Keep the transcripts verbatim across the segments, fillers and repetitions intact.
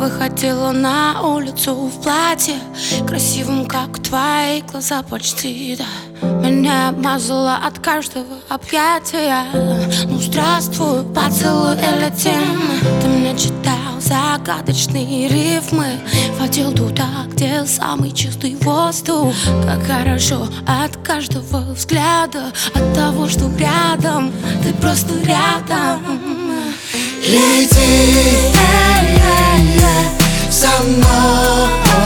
выходила на улицу в платье, красивым, как твои глаза почти, да. Меня обмазала от каждого объятия. Ну здравствуй, поцелуй или тем. Ты мне читал загадочные рифмы, водил туда, где самый чистый воздух. Как хорошо от каждого взгляда, от того, что рядом, ты просто рядом. Лети со мной,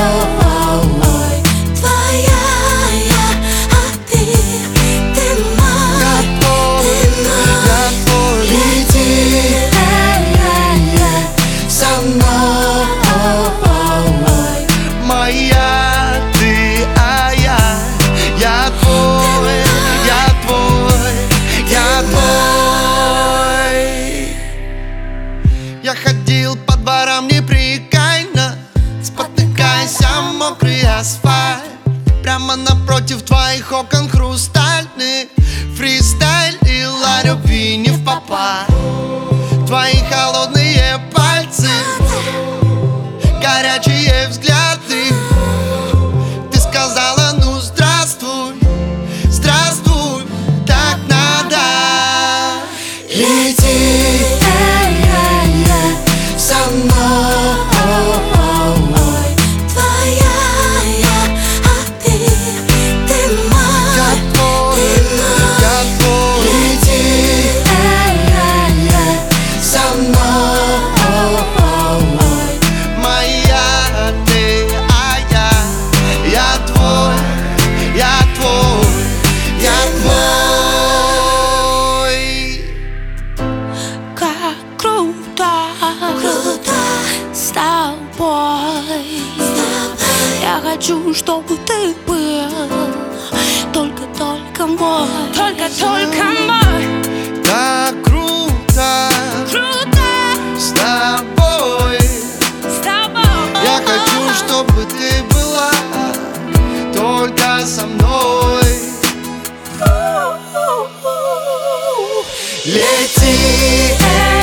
твоя я, а ты, ты мой, я твой, я твой. Лети со мной, моя ты, а я, я твой, я твой, я твой. Я ходил по дворам непрекаянно, спотыкаясь о мокрый асфальт. Прямо напротив твоих окон хрустальных фристайлила любви не впопад. Твои холодные пальцы, горячие взгляды. Ты сказала, ну здравствуй, здравствуй, так надо. Лети со мной, твоя я, а ты, ты мой, я твой, я твой. Лети со мной, моя ты, а я, я твой, я твой, я твой. как круто, Круто с тобой. Я хочу, чтобы ты был только-только мой, только-только мой. Так круто, Круто с тобой. с тобой. Я хочу, чтобы ты была только со мной. Лети